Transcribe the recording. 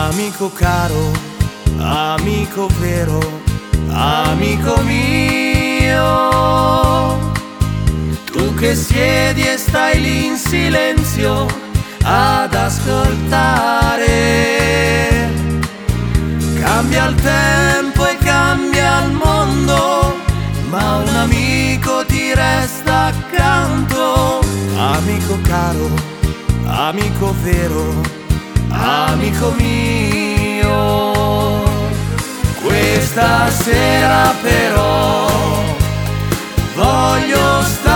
Amico caro, amico vero, amico mio, tu che siedi e stai lì in silenzio ad ascoltare. Cambia il tempo e cambia il mondo, ma un amico ti resta accanto. Amico caro, amico vero, amico mio. Questa sera però voglio stare